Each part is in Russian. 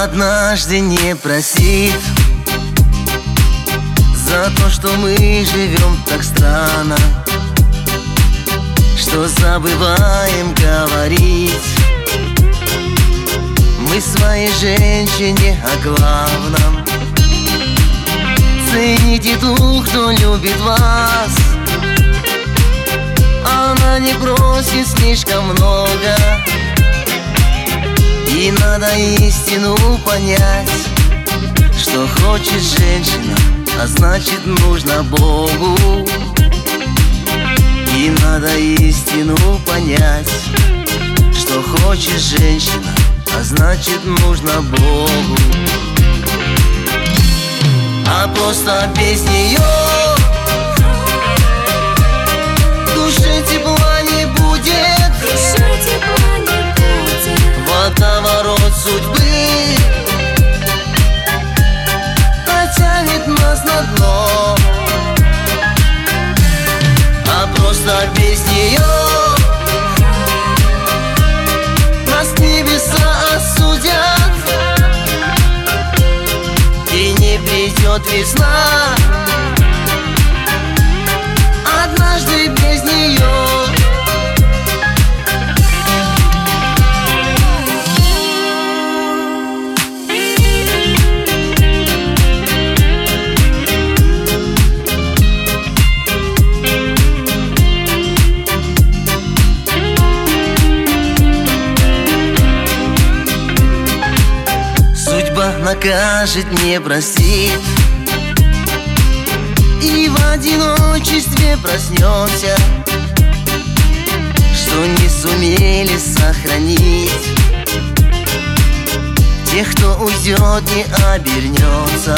однажды не простит за то, что мы живем так странно, что забываем говорить мы своей женщине о главном. Цените ту, кто любит вас, она не просит слишком много. И надо истину понять, что хочет женщина, а значит нужно Богу. И надо истину понять, что хочет женщина, а значит нужно Богу. А просто без нее душе тепла не будет. Водоворот судьбы потянет нас на дно. А просто без нее нас небеса осудят, и не придет весна однажды без нее. Накажет, не простит, и в одиночестве проснемся, что не сумели сохранить. Тех, кто уйдет, не обернется.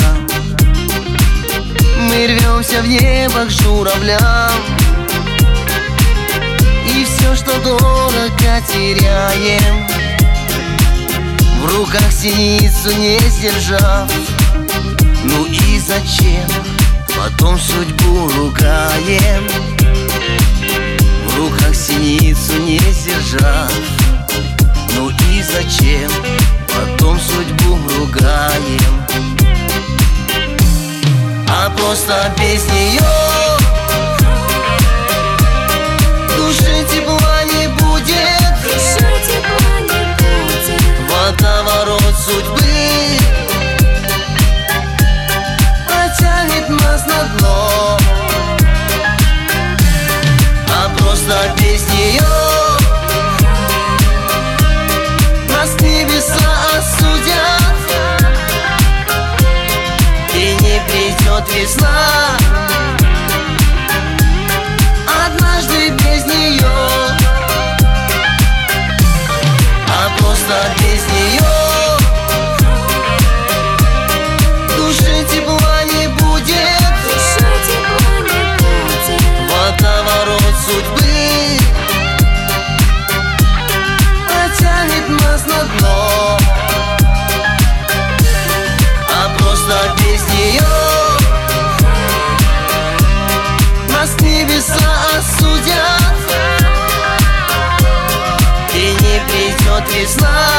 Мы рвемся в небо к журавлям, и все, что дорого, теряем. В руках синицу не сдержав. Ну и зачем потом судьбу ругаем? В руках синицу не сдержав. Ну и зачем потом судьбу ругаем? А просто без нее душе тепла не будет. Водоворот судьбы потянет нас на дно. А просто без нее нас небеса осудят, и не придет весна однажды без нее. А просто без нее душе тепла не будет. Водоворот судьбы потянет нас на дно. А просто без нее нас небеса осудят, и не придет весна